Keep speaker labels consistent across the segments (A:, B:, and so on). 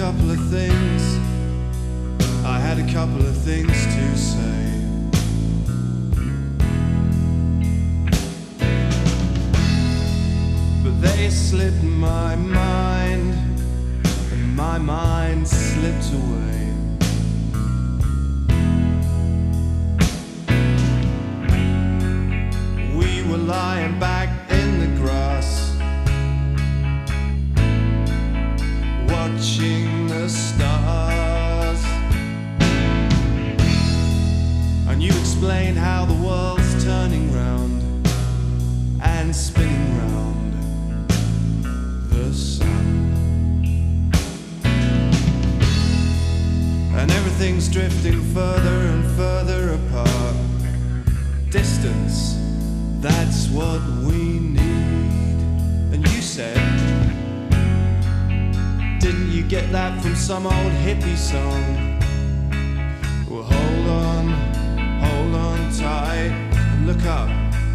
A: couple of things, I had a couple of things to say. But they slipped my mind, and my mind slipped away. We were lying back in the grass, watching the stars, and you explained how the world's turning round and spinning round the sun, and everything's drifting further and further apart. Distance, that's what we need. And you said, didn't you get that from some old hippie song? Well, hold on tight and look up.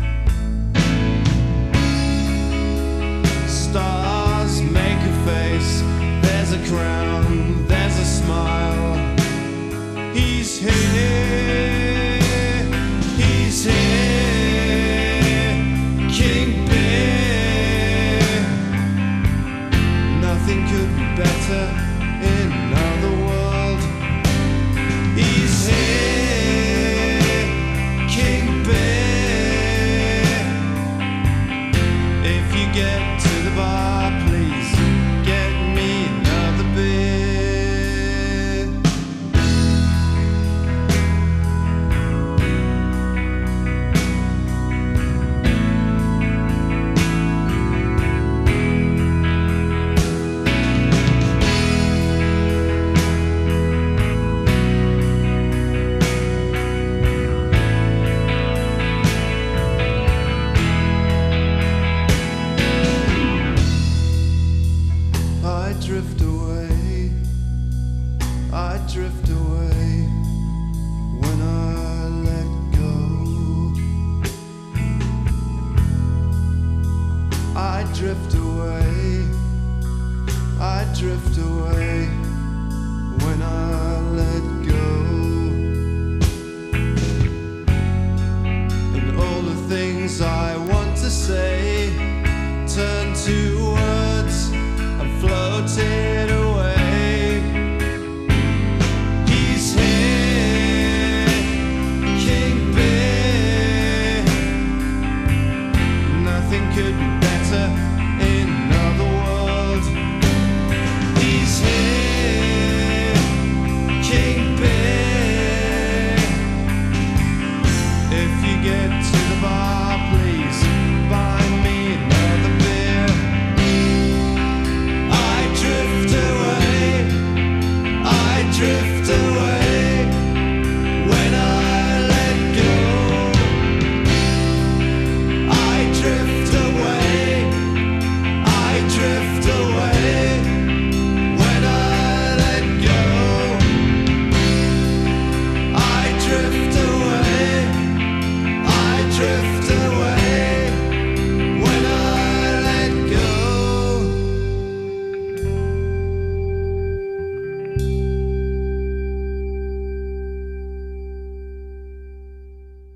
A: Stars make a face, there's a crown, there's a smile. He's here, he's here, King Bear. Nothing could be better in another world. He's here, King Bear. If you get to the bar, please get me another beer. I drift away when I let go. I drift away, I drift away when I let go. And all the things I want to say turn to words and floating